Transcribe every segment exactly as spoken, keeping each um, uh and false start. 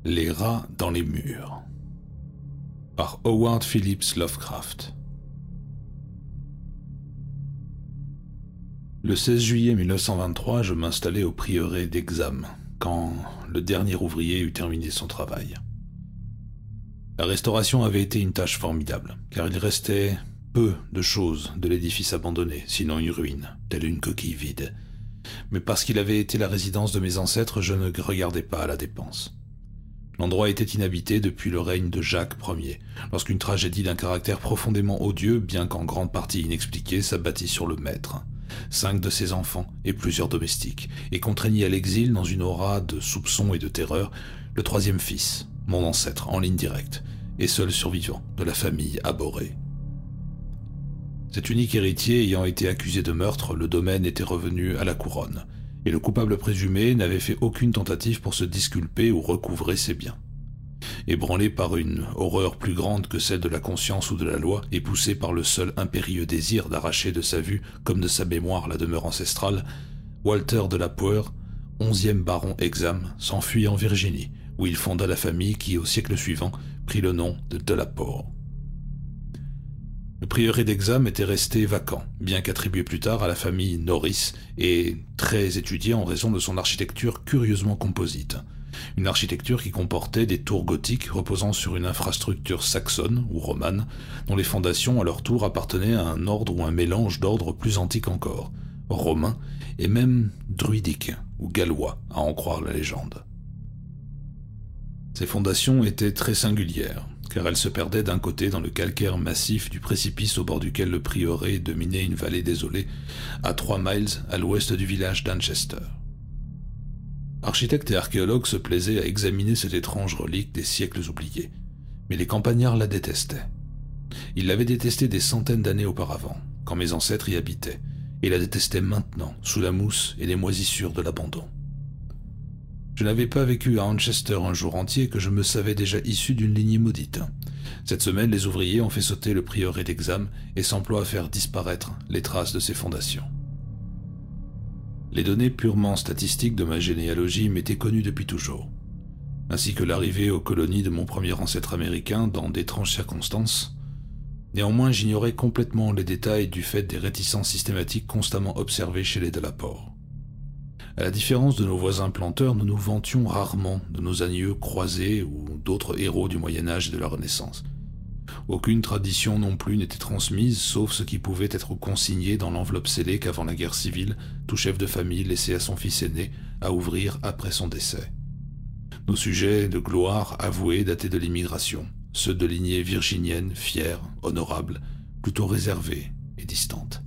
Les rats dans les murs par Howard Phillips Lovecraft. Le seize juillet mille neuf cent vingt-trois, je m'installais au prieuré d'Hexham, quand le dernier ouvrier eut terminé son travail. La restauration avait été une tâche formidable, car il restait peu de choses de l'édifice abandonné, sinon une ruine, telle une coquille vide. Mais parce qu'il avait été la résidence de mes ancêtres, je ne regardais pas à la dépense. L'endroit était inhabité depuis le règne de Jacques Ier, lorsqu'une tragédie d'un caractère profondément odieux, bien qu'en grande partie inexpliquée, s'abattit sur le maître, cinq de ses enfants et plusieurs domestiques, et contraignit à l'exil dans une aura de soupçons et de terreur, le troisième fils, mon ancêtre en ligne directe, et seul survivant de la famille abhorrée. Cet unique héritier ayant été accusé de meurtre, le domaine était revenu à la couronne, et le coupable présumé n'avait fait aucune tentative pour se disculper ou recouvrer ses biens. Ébranlé par une horreur plus grande que celle de la conscience ou de la loi, et poussé par le seul impérieux désir d'arracher de sa vue comme de sa mémoire la demeure ancestrale, Walter de la Poer, onzième baron Hexham, s'enfuit en Virginie, où il fonda la famille qui, au siècle suivant, prit le nom de de la Poer. Le prieuré d'Hexham était resté vacant, bien qu'attribué plus tard à la famille Norris, et très étudié en raison de son architecture curieusement composite. Une architecture qui comportait des tours gothiques reposant sur une infrastructure saxonne ou romane, dont les fondations à leur tour appartenaient à un ordre ou un mélange d'ordres plus antiques encore, romains et même druidiques ou gallois, à en croire la légende. Ces fondations étaient très singulières, car elles se perdaient d'un côté dans le calcaire massif du précipice au bord duquel le prieuré dominait une vallée désolée, à trois miles à l'ouest du village d'Anchester. Architectes et archéologues se plaisaient à examiner cette étrange relique des siècles oubliés, mais les campagnards la détestaient. Ils l'avaient détestée des centaines d'années auparavant, quand mes ancêtres y habitaient, et la détestaient maintenant, sous la mousse et les moisissures de l'abandon. Je n'avais pas vécu à Manchester un jour entier que je me savais déjà issu d'une lignée maudite. Cette semaine, les ouvriers ont fait sauter le prieuré d'Hexham et s'emploient à faire disparaître les traces de ses fondations. Les données purement statistiques de ma généalogie m'étaient connues depuis toujours, ainsi que l'arrivée aux colonies de mon premier ancêtre américain dans d'étranges circonstances. Néanmoins, j'ignorais complètement les détails du fait des réticences systématiques constamment observées chez les de la Poer. À la différence de nos voisins planteurs, nous nous vantions rarement de nos aïeux croisés ou d'autres héros du Moyen-Âge et de la Renaissance. Aucune tradition non plus n'était transmise, sauf ce qui pouvait être consigné dans l'enveloppe scellée qu'avant la guerre civile, tout chef de famille laissait à son fils aîné à ouvrir après son décès. Nos sujets de gloire avoués dataient de l'immigration, ceux de lignée virginienne, fière, honorable, plutôt réservée et distante.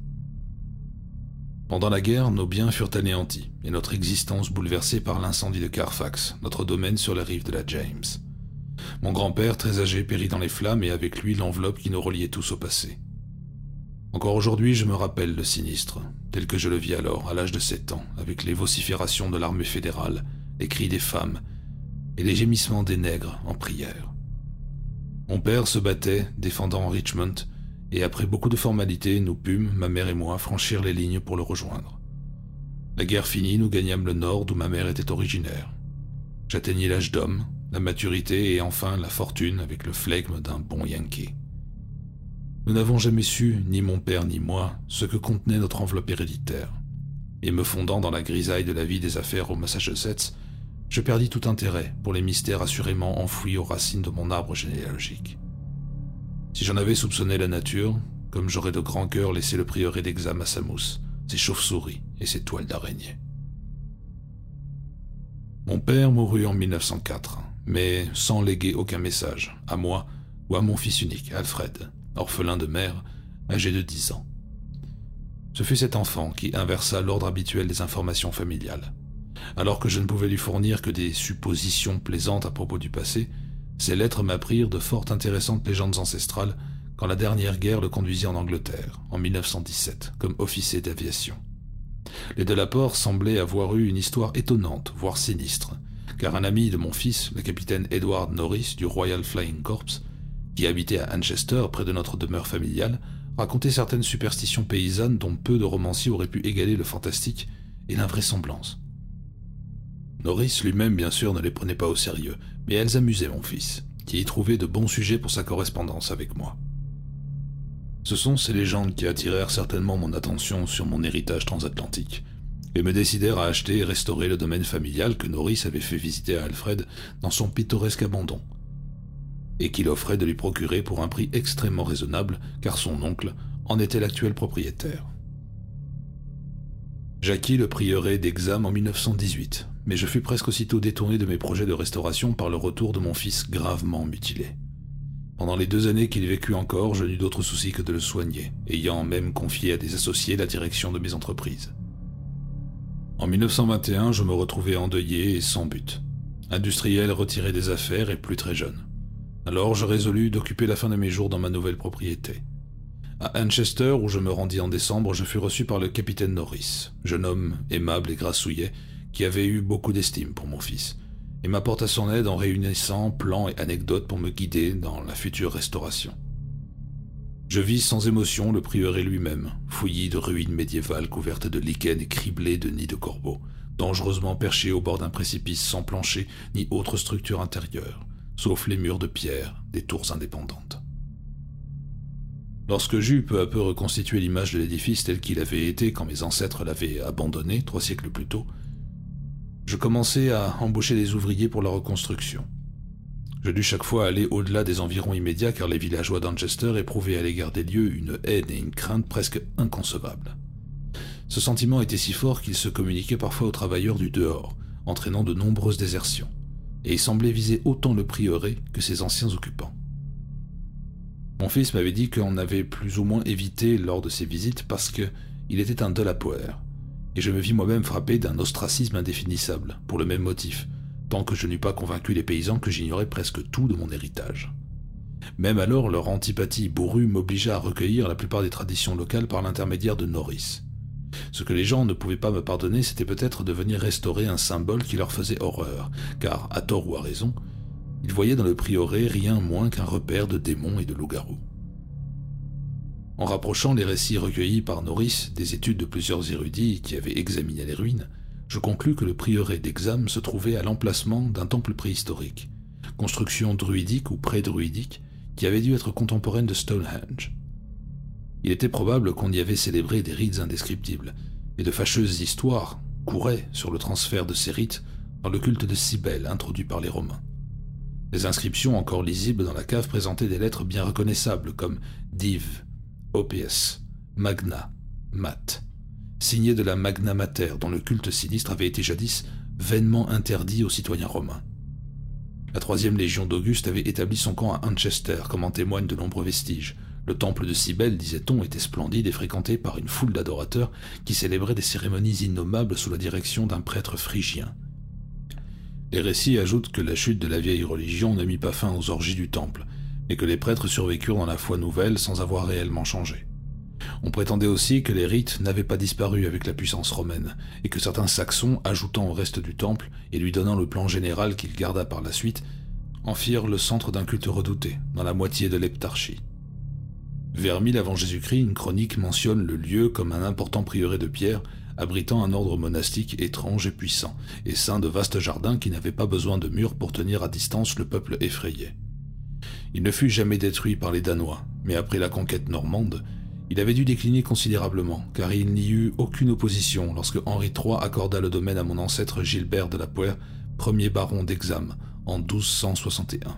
Pendant la guerre, nos biens furent anéantis, et notre existence bouleversée par l'incendie de Carfax, notre domaine sur la rive de la James. Mon grand-père, très âgé, périt dans les flammes, et avec lui l'enveloppe qui nous reliait tous au passé. Encore aujourd'hui, je me rappelle le sinistre, tel que je le vis alors, à l'âge de sept ans, avec les vociférations de l'armée fédérale, les cris des femmes, et les gémissements des nègres en prière. Mon père se battait, défendant Richmond, et après beaucoup de formalités, nous pûmes, ma mère et moi, franchir les lignes pour le rejoindre. La guerre finie, nous gagnâmes le nord d'où ma mère était originaire. J'atteignis l'âge d'homme, la maturité et enfin la fortune avec le flegme d'un bon Yankee. Nous n'avons jamais su, ni mon père ni moi, ce que contenait notre enveloppe héréditaire, et me fondant dans la grisaille de la vie des affaires au Massachusetts, je perdis tout intérêt pour les mystères assurément enfouis aux racines de mon arbre généalogique. Si j'en avais soupçonné la nature, comme j'aurais de grand cœur laissé le prieuré d'Hexham à sa mousse, ses chauves-souris et ses toiles d'araignée. Mon père mourut en mille neuf cent quatre, mais sans léguer aucun message, à moi ou à mon fils unique, Alfred, orphelin de mère, âgé de dix ans. Ce fut cet enfant qui inversa l'ordre habituel des informations familiales. Alors que je ne pouvais lui fournir que des suppositions plaisantes à propos du passé, ces lettres m'apprirent de fort intéressantes légendes ancestrales quand la dernière guerre le conduisit en Angleterre, en mille neuf cent dix-sept, comme officier d'aviation. Les de la Poer semblaient avoir eu une histoire étonnante, voire sinistre, car un ami de mon fils, le capitaine Edward Norris du Royal Flying Corps, qui habitait à Manchester près de notre demeure familiale, racontait certaines superstitions paysannes dont peu de romanciers auraient pu égaler le fantastique et l'invraisemblance. Norris lui-même, bien sûr, ne les prenait pas au sérieux, mais elles amusaient mon fils, qui y trouvait de bons sujets pour sa correspondance avec moi. Ce sont ces légendes qui attirèrent certainement mon attention sur mon héritage transatlantique, et me décidèrent à acheter et restaurer le domaine familial que Norris avait fait visiter à Alfred dans son pittoresque abandon, et qu'il offrait de lui procurer pour un prix extrêmement raisonnable, car son oncle en était l'actuel propriétaire. J'acquis le prieuré d'Exham en mille neuf cent dix-huit, mais je fus presque aussitôt détourné de mes projets de restauration par le retour de mon fils gravement mutilé. Pendant les deux années qu'il vécut encore, je n'eus d'autre souci que de le soigner, ayant même confié à des associés la direction de mes entreprises. En mille neuf cent vingt et un, je me retrouvais endeuillé et sans but, industriel retiré des affaires et plus très jeune. Alors je résolus d'occuper la fin de mes jours dans ma nouvelle propriété. À Manchester, où je me rendis en décembre, je fus reçu par le capitaine Norris, jeune homme aimable et grassouillet, qui avait eu beaucoup d'estime pour mon fils, et m'apporta son aide en réunissant plans et anecdotes pour me guider dans la future restauration. Je vis sans émotion le prieuré lui-même, fouillis de ruines médiévales couvertes de lichens et criblées de nids de corbeaux, dangereusement perché au bord d'un précipice sans plancher ni autre structure intérieure, sauf les murs de pierre des tours indépendantes. Lorsque j'eus peu à peu reconstitué l'image de l'édifice tel qu'il avait été quand mes ancêtres l'avaient abandonné trois siècles plus tôt, je commençai à embaucher des ouvriers pour la reconstruction. Je dus chaque fois aller au-delà des environs immédiats car les villageois d'Anchester éprouvaient à l'égard des lieux une haine et une crainte presque inconcevables. Ce sentiment était si fort qu'il se communiquait parfois aux travailleurs du dehors, entraînant de nombreuses désertions, et il semblait viser autant le prieuré que ses anciens occupants. Mon fils m'avait dit qu'on avait plus ou moins évité lors de ses visites parce qu'il était un Delaware, et je me vis moi-même frappé d'un ostracisme indéfinissable, pour le même motif, tant que je n'eus pas convaincu les paysans que j'ignorais presque tout de mon héritage. Même alors, leur antipathie bourrue m'obligea à recueillir la plupart des traditions locales par l'intermédiaire de Norris. Ce que les gens ne pouvaient pas me pardonner, c'était peut-être de venir restaurer un symbole qui leur faisait horreur, car, à tort ou à raison, ils voyaient dans le prieuré rien moins qu'un repère de démons et de loups-garous. En rapprochant les récits recueillis par Norris des études de plusieurs érudits qui avaient examiné les ruines, je conclus que le prieuré d'Exham se trouvait à l'emplacement d'un temple préhistorique, construction druidique ou pré-druidique qui avait dû être contemporaine de Stonehenge. Il était probable qu'on y avait célébré des rites indescriptibles, et de fâcheuses histoires couraient sur le transfert de ces rites dans le culte de Cybèle introduit par les Romains. Les inscriptions encore lisibles dans la cave présentaient des lettres bien reconnaissables comme Div, Opies, Magna, Mat, signées de la Magna Mater dont le culte sinistre avait été jadis vainement interdit aux citoyens romains. La troisième légion d'Auguste avait établi son camp à Manchester, comme en témoignent de nombreux vestiges. Le temple de Cybèle, disait-on, était splendide et fréquenté par une foule d'adorateurs qui célébraient des cérémonies innommables sous la direction d'un prêtre phrygien. Les récits ajoutent que la chute de la vieille religion ne mit pas fin aux orgies du temple, mais que les prêtres survécurent dans la foi nouvelle sans avoir réellement changé. On prétendait aussi que les rites n'avaient pas disparu avec la puissance romaine, et que certains Saxons, ajoutant au reste du temple et lui donnant le plan général qu'il garda par la suite, en firent le centre d'un culte redouté, dans la moitié de l'Heptarchie. Vers mille avant Jésus-Christ, une chronique mentionne le lieu comme un important prieuré de pierre, abritant un ordre monastique étrange et puissant, et ceint de vastes jardins qui n'avaient pas besoin de murs pour tenir à distance le peuple effrayé. Il ne fut jamais détruit par les Danois, mais après la conquête normande, il avait dû décliner considérablement, car il n'y eut aucune opposition lorsque Henri trois accorda le domaine à mon ancêtre Gilbert de la Poer, premier baron d'Exham, en douze cent soixante et un.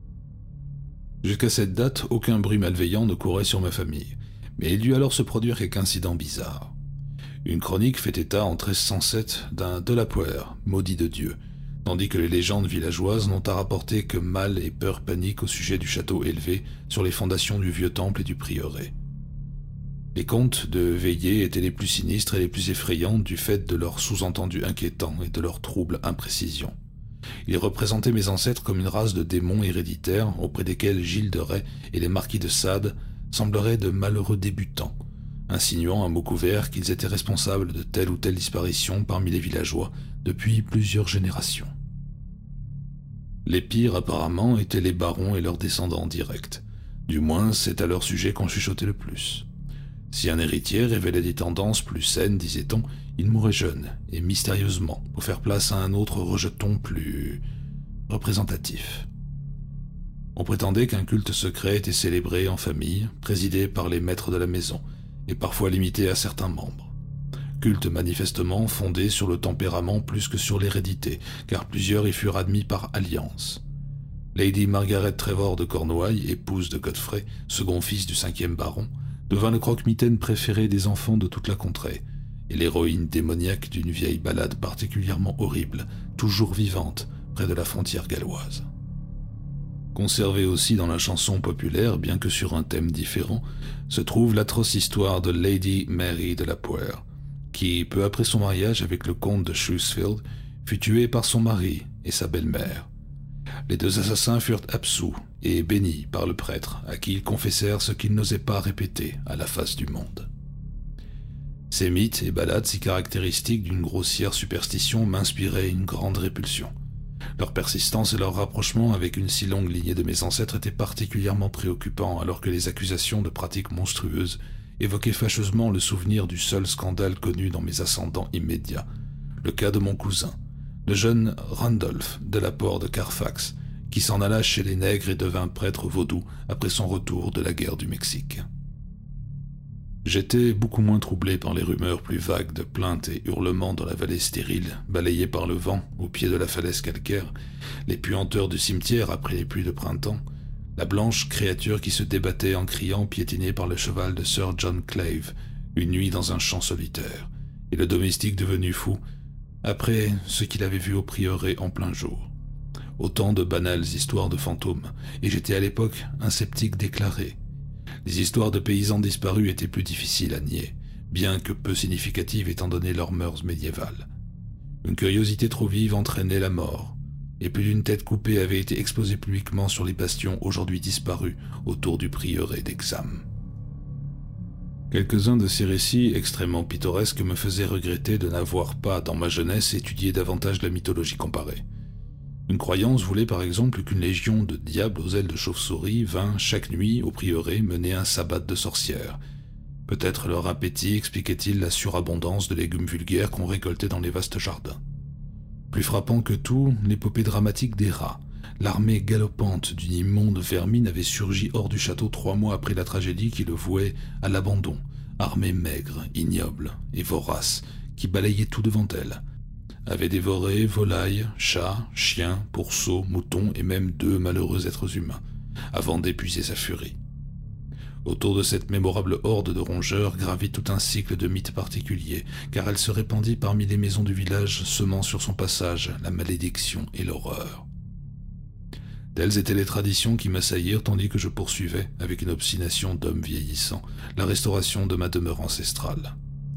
Jusqu'à cette date, aucun bruit malveillant ne courait sur ma famille, mais il dut alors se produire quelque incident bizarre. Une chronique fait état en treize cent sept d'un de la Poer, maudit de Dieu, tandis que les légendes villageoises n'ont à rapporter que mal et peur panique au sujet du château élevé sur les fondations du vieux temple et du prieuré. Les contes de veillée étaient les plus sinistres et les plus effrayants du fait de leurs sous-entendus inquiétants et de leurs troubles imprécisions. Ils représentaient mes ancêtres comme une race de démons héréditaires auprès desquels Gilles de Rais et les marquis de Sade sembleraient de malheureux débutants, insinuant à mots couverts qu'ils étaient responsables de telle ou telle disparition parmi les villageois depuis plusieurs générations. Les pires, apparemment, étaient les barons et leurs descendants directs. Du moins, c'est à leur sujet qu'on chuchotait le plus. Si un héritier révélait des tendances plus saines, disait-on, il mourrait jeune et mystérieusement pour faire place à un autre rejeton plus représentatif. On prétendait qu'un culte secret était célébré en famille, présidé par les maîtres de la maison, et parfois limité à certains membres. Culte manifestement fondé sur le tempérament plus que sur l'hérédité, car plusieurs y furent admis par alliance. Lady Margaret Trevor de Cornouailles, épouse de Godfrey, second fils du cinquième baron, devint le croque-mitaine préféré des enfants de toute la contrée, et l'héroïne démoniaque d'une vieille ballade particulièrement horrible, toujours vivante, près de la frontière galloise. Conservée aussi dans la chanson populaire, bien que sur un thème différent, se trouve l'atroce histoire de Lady Mary de la Poer, qui, peu après son mariage avec le comte de Shrewsfield, fut tuée par son mari et sa belle-mère. Les deux assassins furent absous et bénis par le prêtre, à qui ils confessèrent ce qu'ils n'osaient pas répéter à la face du monde. Ces mythes et ballades si caractéristiques d'une grossière superstition m'inspiraient une grande répulsion. Leur persistance et leur rapprochement avec une si longue lignée de mes ancêtres étaient particulièrement préoccupants, alors que les accusations de pratiques monstrueuses évoquaient fâcheusement le souvenir du seul scandale connu dans mes ascendants immédiats, le cas de mon cousin, le jeune Randolph de la Porte de Carfax, qui s'en alla chez les nègres et devint prêtre vaudou après son retour de la guerre du Mexique. J'étais beaucoup moins troublé par les rumeurs plus vagues de plaintes et hurlements dans la vallée stérile, balayée par le vent, au pied de la falaise calcaire, les puanteurs du cimetière après les pluies de printemps, la blanche créature qui se débattait en criant piétinée par le cheval de Sir John Clave, une nuit dans un champ solitaire, et le domestique devenu fou, après ce qu'il avait vu au prieuré en plein jour. Autant de banales histoires de fantômes, et j'étais à l'époque un sceptique déclaré. Les histoires de paysans disparus étaient plus difficiles à nier, bien que peu significatives étant donné leurs mœurs médiévales. Une curiosité trop vive entraînait la mort, et plus d'une tête coupée avait été exposée publiquement sur les bastions aujourd'hui disparus autour du prieuré d'Hexham. Quelques-uns de ces récits extrêmement pittoresques me faisaient regretter de n'avoir pas, dans ma jeunesse, étudié davantage la mythologie comparée. Une croyance voulait par exemple qu'une légion de diables aux ailes de chauve-souris vint chaque nuit au prieuré mener un sabbat de sorcières. Peut-être leur appétit expliquait-il la surabondance de légumes vulgaires qu'on récoltait dans les vastes jardins. Plus frappant que tout, l'épopée dramatique des rats. L'armée galopante d'une immonde vermine avait surgi hors du château trois mois après la tragédie qui le vouait à l'abandon, armée maigre, ignoble et vorace, qui balayait tout devant elle, avait dévoré volailles, chats, chiens, pourceaux, moutons et même deux malheureux êtres humains, avant d'épuiser sa furie. Autour de cette mémorable horde de rongeurs gravit tout un cycle de mythes particuliers, car elle se répandit parmi les maisons du village, semant sur son passage la malédiction et l'horreur. Telles étaient les traditions qui m'assaillirent tandis que je poursuivais, avec une obstination d'homme vieillissant, la restauration de ma demeure ancestrale.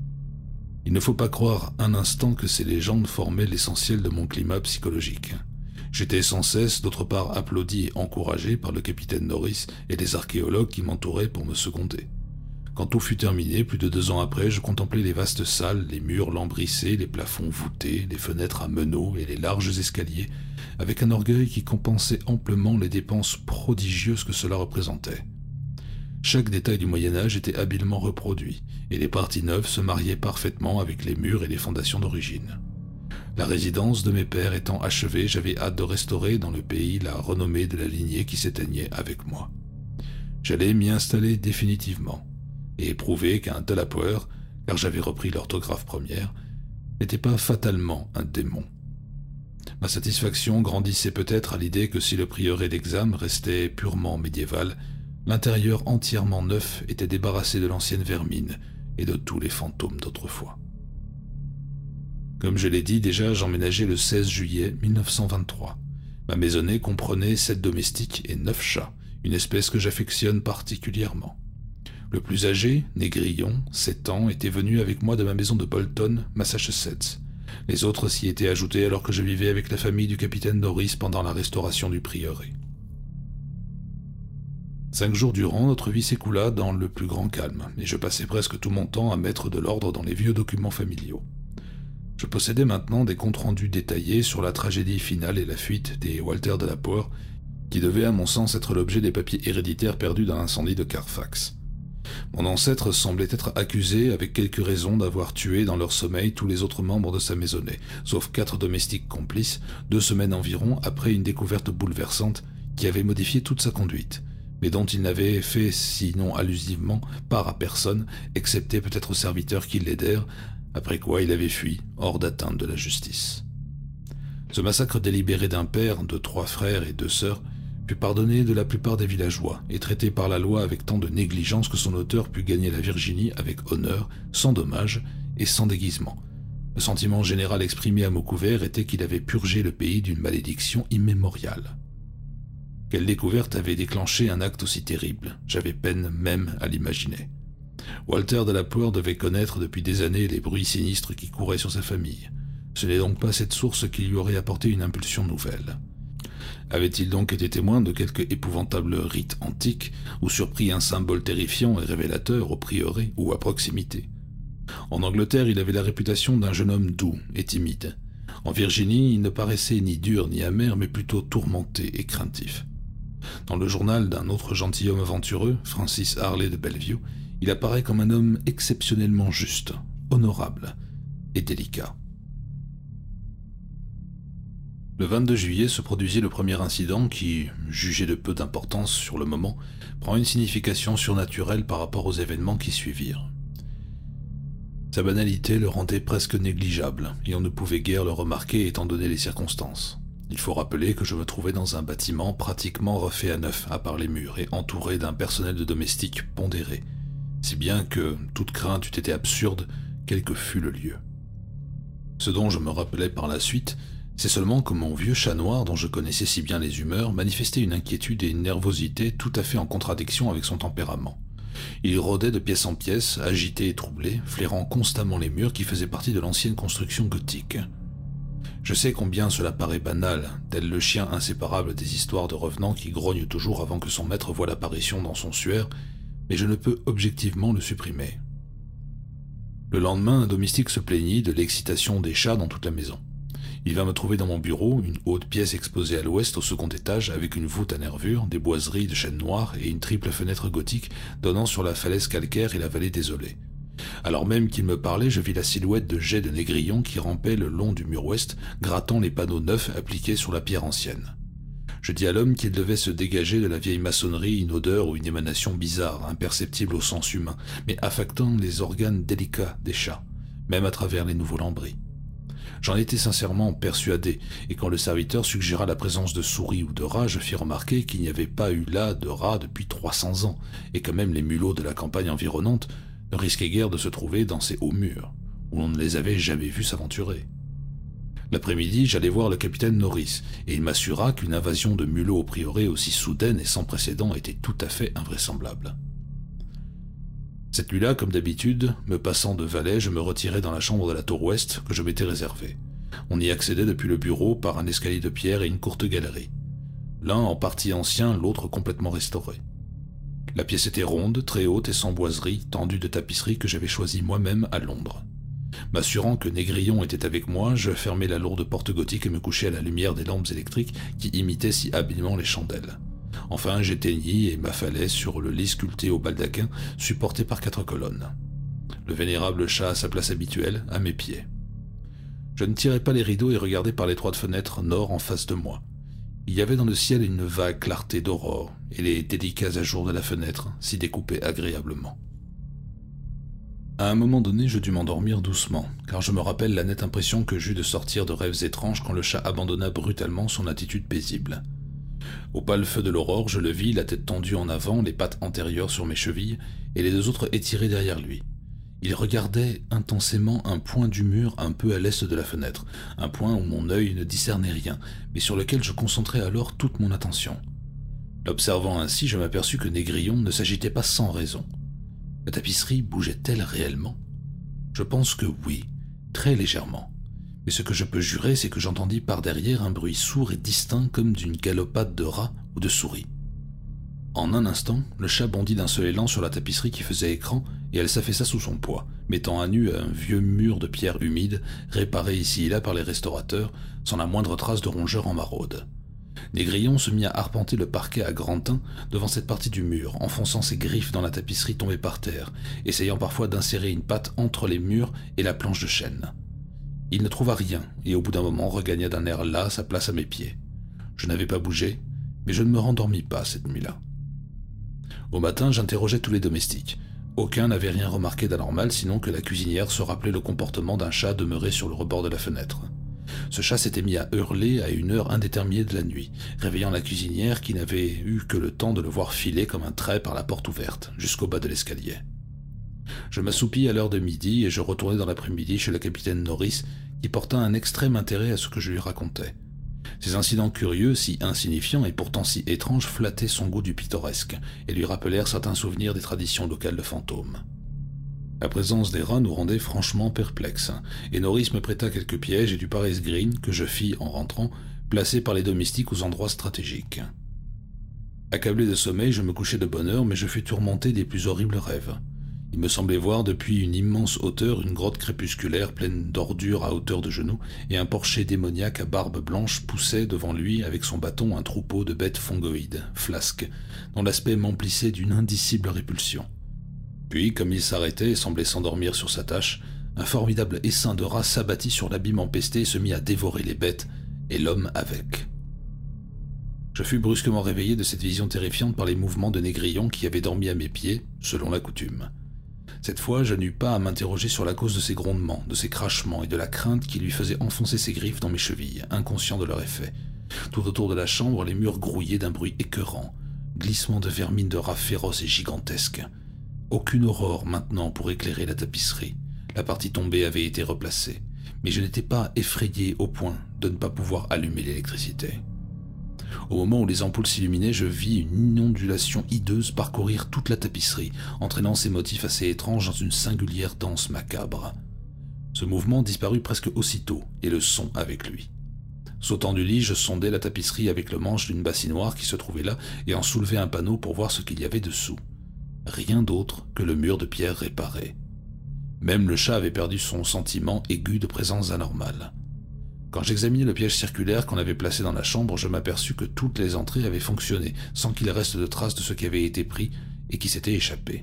Il ne faut pas croire un instant que ces légendes formaient l'essentiel de mon climat psychologique. J'étais sans cesse, d'autre part, applaudi et encouragé par le capitaine Norris et les archéologues qui m'entouraient pour me seconder. Quand tout fut terminé, plus de deux ans après, je contemplais les vastes salles, les murs lambrissés, les plafonds voûtés, les fenêtres à meneaux et les larges escaliers, avec un orgueil qui compensait amplement les dépenses prodigieuses que cela représentait. Chaque détail du Moyen-Âge était habilement reproduit, et les parties neuves se mariaient parfaitement avec les murs et les fondations d'origine. La résidence de mes pères étant achevée, j'avais hâte de restaurer dans le pays la renommée de la lignée qui s'éteignait avec moi. J'allais m'y installer définitivement, et prouver qu'un de la Poer, car j'avais repris l'orthographe première, n'était pas fatalement un démon. Ma satisfaction grandissait peut-être à l'idée que si le prieuré d'Hexham restait purement médiéval, l'intérieur entièrement neuf était débarrassé de l'ancienne vermine et de tous les fantômes d'autrefois. Comme je l'ai dit déjà, j'emménageai le seize juillet mille neuf cent vingt-trois. Ma maisonnée comprenait sept domestiques et neuf chats, une espèce que j'affectionne particulièrement. Le plus âgé, Négrillon, sept ans, était venu avec moi de ma maison de Bolton, Massachusetts. Les autres s'y étaient ajoutés alors que je vivais avec la famille du capitaine Norris pendant la restauration du prieuré. Cinq jours durant, notre vie s'écoula dans le plus grand calme, et je passais presque tout mon temps à mettre de l'ordre dans les vieux documents familiaux. Je possédais maintenant des comptes rendus détaillés sur la tragédie finale et la fuite des Walter de la Poer, qui devaient à mon sens être l'objet des papiers héréditaires perdus dans l'incendie de Carfax. Mon ancêtre semblait être accusé, avec quelques raisons, d'avoir tué dans leur sommeil tous les autres membres de sa maisonnée, sauf quatre domestiques complices, deux semaines environ après une découverte bouleversante qui avait modifié toute sa conduite, mais dont il n'avait fait, sinon allusivement, part à personne, excepté peut-être aux serviteurs qui l'aidèrent, après quoi il avait fui, hors d'atteinte de la justice. Ce massacre délibéré d'un père, de trois frères et deux sœurs, fut pardonné de la plupart des villageois et traité par la loi avec tant de négligence que son auteur put gagner la Virginie avec honneur, sans dommage et sans déguisement. Le sentiment général exprimé à mots couverts était qu'il avait purgé le pays d'une malédiction immémoriale. Quelle découverte avait déclenché un acte aussi terrible? J'avais peine même à l'imaginer. Walter de la Poer devait connaître depuis des années les bruits sinistres qui couraient sur sa famille. Ce n'est donc pas cette source qui lui aurait apporté une impulsion nouvelle. Avait-il donc été témoin de quelque épouvantable rite antique ou surpris un symbole terrifiant et révélateur au prieuré ou à proximité? En Angleterre, il avait la réputation d'un jeune homme doux et timide. En Virginie, il ne paraissait ni dur ni amer, mais plutôt tourmenté et craintif. Dans le journal d'un autre gentilhomme aventureux, Francis Harley de Bellevue, il apparaît comme un homme exceptionnellement juste, honorable et délicat. Le vingt-deux juillet se produisit le premier incident qui, jugé de peu d'importance sur le moment, prend une signification surnaturelle par rapport aux événements qui suivirent. Sa banalité le rendait presque négligeable, et on ne pouvait guère le remarquer étant donné les circonstances. Il faut rappeler que je me trouvais dans un bâtiment pratiquement refait à neuf, à part les murs, et entouré d'un personnel de domestiques pondéré, si bien que toute crainte eût été absurde, quel que fût le lieu. Ce dont je me rappelais par la suite, c'est seulement que mon vieux chat noir, dont je connaissais si bien les humeurs, manifestait une inquiétude et une nervosité tout à fait en contradiction avec son tempérament. Il rôdait de pièce en pièce, agité et troublé, flairant constamment les murs qui faisaient partie de l'ancienne construction gothique. Je sais combien cela paraît banal, tel le chien inséparable des histoires de revenants qui grogne toujours avant que son maître voie l'apparition dans son suaire, mais je ne peux objectivement le supprimer. Le lendemain, un domestique se plaignit de l'excitation des chats dans toute la maison. Il vint me trouver dans mon bureau, une haute pièce exposée à l'ouest au second étage avec une voûte à nervures, des boiseries de chêne noir et une triple fenêtre gothique donnant sur la falaise calcaire et la vallée désolée. Alors même qu'il me parlait, je vis la silhouette de jets de négrillons qui rampaient le long du mur ouest, grattant les panneaux neufs appliqués sur la pierre ancienne. Je dis à l'homme qu'il devait se dégager de la vieille maçonnerie une odeur ou une émanation bizarre, imperceptible au sens humain, mais affectant les organes délicats des chats, même à travers les nouveaux lambris. J'en étais sincèrement persuadé, et quand le serviteur suggéra la présence de souris ou de rats, je fis remarquer qu'il n'y avait pas eu là de rats depuis trois cents ans, et que même les mulots de la campagne environnante ne risquaient guère de se trouver dans ces hauts murs, où l'on ne les avait jamais vus s'aventurer. L'après-midi, j'allai voir le capitaine Norris, et il m'assura qu'une invasion de mulots au prieuré aussi soudaine et sans précédent était tout à fait invraisemblable. Cette nuit-là, comme d'habitude, me passant de valet, je me retirai dans la chambre de la tour ouest que je m'étais réservée. On y accédait depuis le bureau par un escalier de pierre et une courte galerie. L'un en partie ancien, l'autre complètement restauré. La pièce était ronde, très haute et sans boiserie, tendue de tapisseries que j'avais choisies moi-même à Londres. M'assurant que Négrillon était avec moi, je fermai la lourde porte gothique et me couchai à la lumière des lampes électriques qui imitaient si habilement les chandelles. Enfin, j'éteignis et m'affalai sur le lit sculpté au baldaquin, supporté par quatre colonnes. Le vénérable chat à sa place habituelle, à mes pieds. Je ne tirai pas les rideaux et regardai par l'étroite fenêtre nord en face de moi. Il y avait dans le ciel une vague clarté d'aurore, et les délicats ajours de la fenêtre s'y découpaient agréablement. À un moment donné, je dus m'endormir doucement, car je me rappelle la nette impression que j'eus de sortir de rêves étranges quand le chat abandonna brutalement son attitude paisible. Au pâle feu de l'aurore, je le vis, la tête tendue en avant, les pattes antérieures sur mes chevilles, et les deux autres étirées derrière lui. Il regardait intensément un point du mur un peu à l'est de la fenêtre, un point où mon œil ne discernait rien, mais sur lequel je concentrais alors toute mon attention. L'observant ainsi, je m'aperçus que Négrillon ne s'agitait pas sans raison. La tapisserie bougeait-elle réellement? Je pense que oui, très légèrement. Mais ce que je peux jurer, c'est que j'entendis par derrière un bruit sourd et distinct comme d'une galopade de rat ou de souris. En un instant, le chat bondit d'un seul élan sur la tapisserie qui faisait écran et elle s'affaissa sous son poids, mettant à nu un vieux mur de pierre humide, réparé ici et là par les restaurateurs, sans la moindre trace de rongeur en maraude. Négrillon se mit à arpenter le parquet à grand teint devant cette partie du mur, enfonçant ses griffes dans la tapisserie tombée par terre, essayant parfois d'insérer une patte entre les murs et la planche de chêne. Il ne trouva rien, et au bout d'un moment regagna d'un air las sa place à mes pieds. Je n'avais pas bougé, mais je ne me rendormis pas cette nuit-là. Au matin, j'interrogeai tous les domestiques. Aucun n'avait rien remarqué d'anormal, sinon que la cuisinière se rappelait le comportement d'un chat demeuré sur le rebord de la fenêtre. Ce chat s'était mis à hurler à une heure indéterminée de la nuit, réveillant la cuisinière qui n'avait eu que le temps de le voir filer comme un trait par la porte ouverte, jusqu'au bas de l'escalier. Je m'assoupis à l'heure de midi et je retournai dans l'après-midi chez le capitaine Norris, qui porta un extrême intérêt à ce que je lui racontais. Ces incidents curieux, si insignifiants et pourtant si étranges, flattaient son goût du pittoresque et lui rappelèrent certains souvenirs des traditions locales de fantômes. La présence des rats nous rendait franchement perplexes, et Norris me prêta quelques pièges et du Paris Green que je fis en rentrant, placés par les domestiques aux endroits stratégiques. Accablé de sommeil, je me couchai de bonne heure, mais je fus tourmenté des plus horribles rêves. Il me semblait voir depuis une immense hauteur une grotte crépusculaire pleine d'ordures à hauteur de genoux, et un porcher démoniaque à barbe blanche poussait devant lui avec son bâton un troupeau de bêtes fongoïdes, flasques, dont l'aspect m'emplissait d'une indicible répulsion. Puis, comme il s'arrêtait et semblait s'endormir sur sa tâche, un formidable essaim de rats s'abattit sur l'abîme empesté et se mit à dévorer les bêtes, et l'homme avec. Je fus brusquement réveillé de cette vision terrifiante par les mouvements de Négrillon qui avait dormi à mes pieds, selon la coutume. Cette fois, je n'eus pas à m'interroger sur la cause de ces grondements, de ces crachements et de la crainte qui lui faisait enfoncer ses griffes dans mes chevilles, inconscient de leur effet. Tout autour de la chambre, les murs grouillaient d'un bruit écœurant, glissement de vermine de rats féroces et gigantesques. Aucune aurore maintenant pour éclairer la tapisserie. La partie tombée avait été replacée, mais je n'étais pas effrayé au point de ne pas pouvoir allumer l'électricité. Au moment où les ampoules s'illuminaient, je vis une inondulation hideuse parcourir toute la tapisserie, entraînant ces motifs assez étranges dans une singulière danse macabre. Ce mouvement disparut presque aussitôt, et le son avec lui. Sautant du lit, je sondai la tapisserie avec le manche d'une bassinoire qui se trouvait là, et en soulevai un panneau pour voir ce qu'il y avait dessous. Rien d'autre que le mur de pierre réparé. Même le chat avait perdu son sentiment aigu de présence anormale. Quand j'examinais le piège circulaire qu'on avait placé dans la chambre, je m'aperçus que toutes les entrées avaient fonctionné, sans qu'il reste de traces de ce qui avait été pris et qui s'était échappé.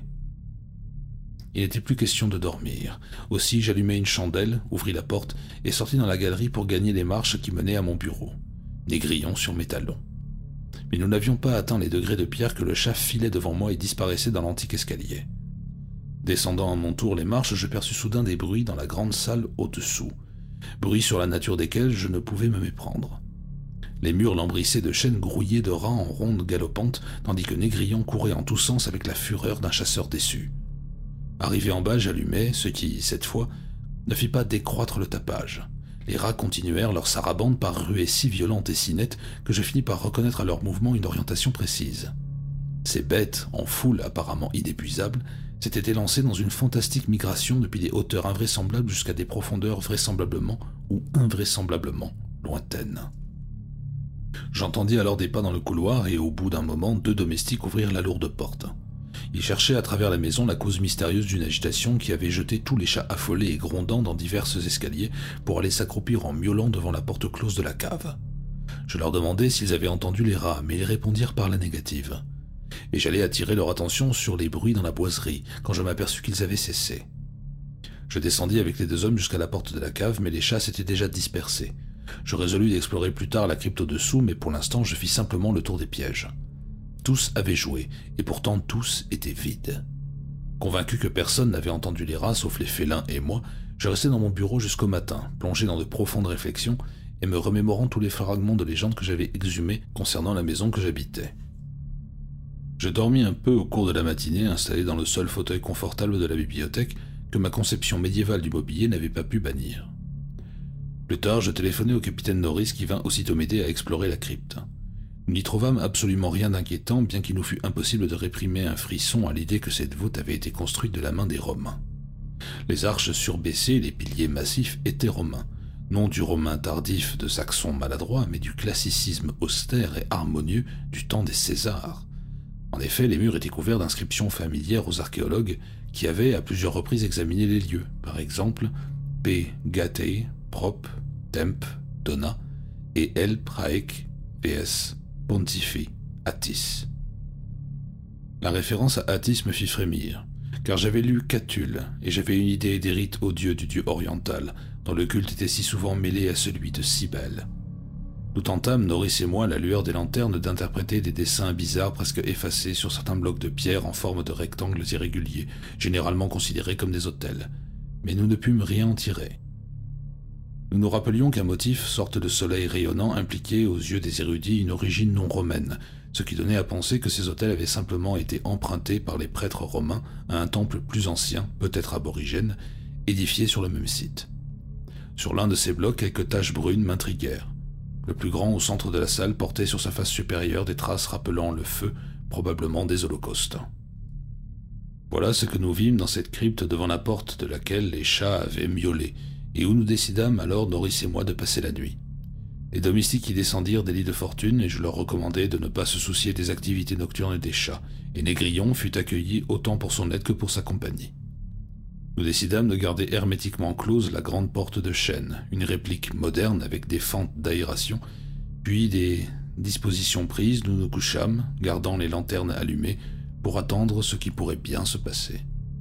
Il n'était plus question de dormir. Aussi, j'allumai une chandelle, ouvris la porte et sortis dans la galerie pour gagner les marches qui menaient à mon bureau. Négrillon sur mes talons. Mais nous n'avions pas atteint les degrés de pierre que le chat filait devant moi et disparaissait dans l'antique escalier. Descendant à mon tour les marches, je perçus soudain des bruits dans la grande salle au-dessous, bruits sur la nature desquels je ne pouvais me méprendre. Les murs lambrissaient de chaînes grouillées de rats en ronde galopante, tandis que Négrillon courait en tous sens avec la fureur d'un chasseur déçu. Arrivé en bas, j'allumai, ce qui, cette fois, ne fit pas décroître le tapage. Les rats continuèrent leur sarabande par ruées si violentes et si nettes que je finis par reconnaître à leurs mouvements une orientation précise. Ces bêtes, en foule apparemment inépuisable, s'étaient élancées dans une fantastique migration depuis des hauteurs invraisemblables jusqu'à des profondeurs vraisemblablement ou invraisemblablement lointaines. J'entendis alors des pas dans le couloir et au bout d'un moment, deux domestiques ouvrirent la lourde porte. Ils cherchaient à travers la maison la cause mystérieuse d'une agitation qui avait jeté tous les chats affolés et grondants dans divers escaliers pour aller s'accroupir en miaulant devant la porte close de la cave. Je leur demandai s'ils avaient entendu les rats, mais ils répondirent par la négative. Et j'allais attirer leur attention sur les bruits dans la boiserie, quand je m'aperçus qu'ils avaient cessé. Je descendis avec les deux hommes jusqu'à la porte de la cave, mais les chats s'étaient déjà dispersés. Je résolus d'explorer plus tard la crypte au-dessous, mais pour l'instant je fis simplement le tour des pièges. Tous avaient joué, et pourtant tous étaient vides. Convaincu que personne n'avait entendu les rats, sauf les félins et moi, je restai dans mon bureau jusqu'au matin, plongé dans de profondes réflexions, et me remémorant tous les fragments de légendes que j'avais exhumés concernant la maison que j'habitais. Je dormis un peu au cours de la matinée, installé dans le seul fauteuil confortable de la bibliothèque que ma conception médiévale du mobilier n'avait pas pu bannir. Plus tard, je téléphonai au capitaine Norris qui vint aussitôt m'aider à explorer la crypte. Nous n'y trouvâmes absolument rien d'inquiétant, bien qu'il nous fût impossible de réprimer un frisson à l'idée que cette voûte avait été construite de la main des Romains. Les arches surbaissées, les piliers massifs étaient romains, non du romain tardif de Saxon maladroit, mais du classicisme austère et harmonieux du temps des Césars. En effet, les murs étaient couverts d'inscriptions familières aux archéologues qui avaient à plusieurs reprises examiné les lieux, par exemple P. Gatei, Prop, Temp, Dona et L. Praec, P S Pontifi Attis. La référence à Attis me fit frémir, car j'avais lu Catulle et j'avais une idée des rites odieux du dieu oriental, dont le culte était si souvent mêlé à celui de Cybèle. Nous tentâmes, Norris et moi, à la lueur des lanternes, d'interpréter des dessins bizarres presque effacés sur certains blocs de pierre en forme de rectangles irréguliers, généralement considérés comme des autels, mais nous ne pûmes rien en tirer. Nous nous rappelions qu'un motif, sorte de soleil rayonnant, impliquait aux yeux des érudits une origine non romaine, ce qui donnait à penser que ces autels avaient simplement été empruntés par les prêtres romains à un temple plus ancien, peut-être aborigène, édifié sur le même site. Sur l'un de ces blocs, quelques taches brunes m'intriguèrent. Le plus grand, au centre de la salle, portait sur sa face supérieure des traces rappelant le feu, probablement des holocaustes. Voilà ce que nous vîmes dans cette crypte devant la porte de laquelle les chats avaient miaulé, et où nous décidâmes alors, Norris et moi, de passer la nuit. Les domestiques y descendirent des lits de fortune, et je leur recommandai de ne pas se soucier des activités nocturnes des chats, et Négrillon fut accueilli autant pour son aide que pour sa compagnie. Nous décidâmes de garder hermétiquement close la grande porte de chêne, une réplique moderne avec des fentes d'aération, puis des dispositions prises, nous nous couchâmes, gardant les lanternes allumées, pour attendre ce qui pourrait bien se passer.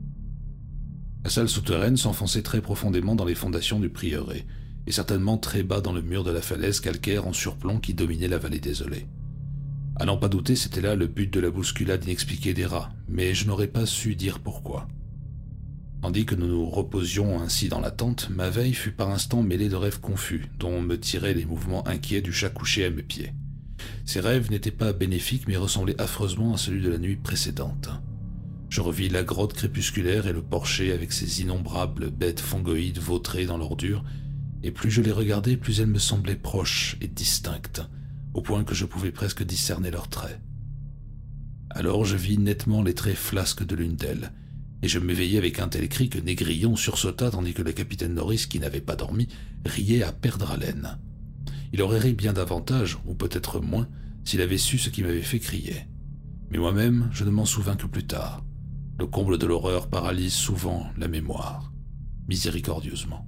La salle souterraine s'enfonçait très profondément dans les fondations du prieuré, et certainement très bas dans le mur de la falaise calcaire en surplomb qui dominait la vallée désolée. À n'en pas douter, c'était là le but de la bousculade inexpliquée des rats, mais je n'aurais pas su dire pourquoi. Tandis que nous nous reposions ainsi dans la tente, ma veille fut par instants mêlée de rêves confus, dont me tiraient les mouvements inquiets du chat couché à mes pieds. Ces rêves n'étaient pas bénéfiques, mais ressemblaient affreusement à celui de la nuit précédente. Je revis la grotte crépusculaire et le porcher avec ses innombrables bêtes fongoïdes vautrées dans l'ordure, et plus je les regardais, plus elles me semblaient proches et distinctes, au point que je pouvais presque discerner leurs traits. Alors je vis nettement les traits flasques de l'une d'elles, et je m'éveillai avec un tel cri que Négrillon sursauta tandis que le capitaine Norris, qui n'avait pas dormi, riait à perdre haleine. Il aurait ri bien davantage, ou peut-être moins, s'il avait su ce qui m'avait fait crier. Mais moi-même, je ne m'en souvins que plus tard. Le comble de l'horreur paralyse souvent la mémoire, miséricordieusement.